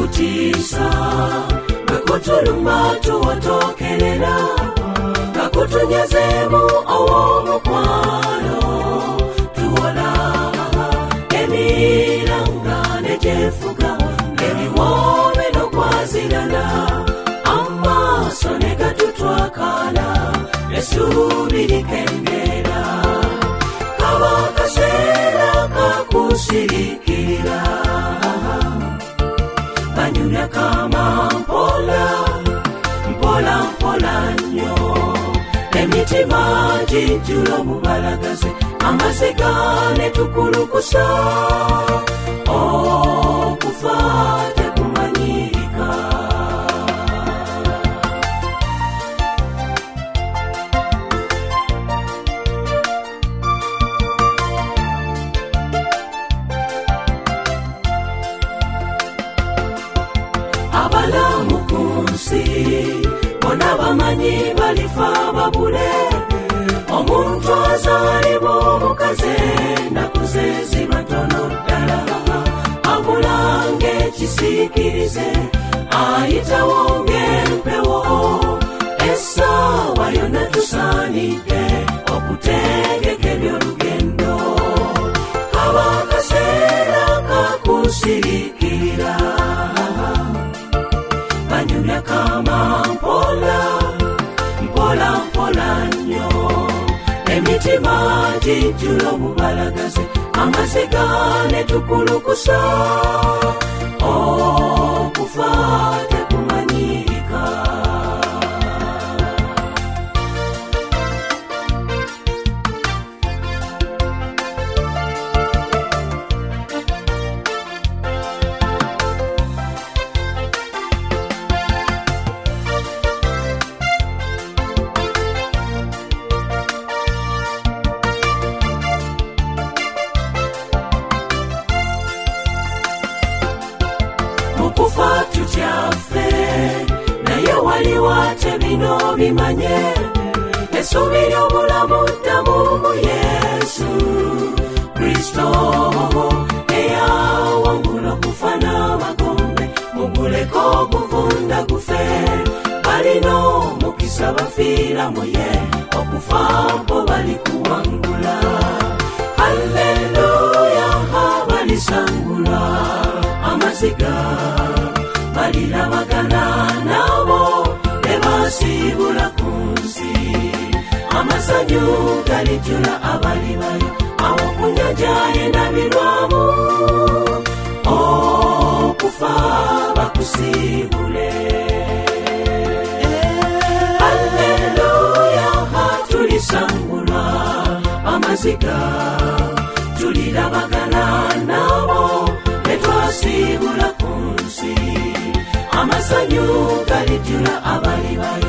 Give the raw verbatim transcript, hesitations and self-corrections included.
kutisa bakutuluma tuwatokerera bakutunyezemu owomukwano tuwola emiranga nejefuga ebiwoobe nokwazirana amaaso negatutwakala esubirikendera kaba kaseera kakusirikira banyumya kama mpola mpola mpola nnyo emitima gijjula obubalagaze amaziga netukulukusa okufa tekumanyirika abalamu kunsi bona bamanyi balifa babule omuntu azaalibwa omukaze nakuze ziba ntono ddala abulanga ekisiikirize ayitawo ng'empewo essaawa yonna tusaanidde okutegeka ebyolugendo kaba akaseera kakusirikira banyumya kama mpola mpola mpola nnyo emitima gijjula obubalagaze amaziga netukulukusa okufa tekumanyirika mukufa tutyafe naye waliwate bino bimanye essubi ly'obulamu ddamu mu Yesu Kristo eyawangula okufa n'amagombe muguleko okuvunda gufe balina omukisa bafiira mu ye okufa mpo balikuwangula halleluya balisangula amaziga balirabagana nabo nebasiibula ku nsi amasanyu galijjula abalibayo awokunyaja endabirwamu okufa bakusiibule halleluya tulisangulwa amaziga tulirabagana nabo netwasiibula ku nsi amasanyu galijjula abalibayo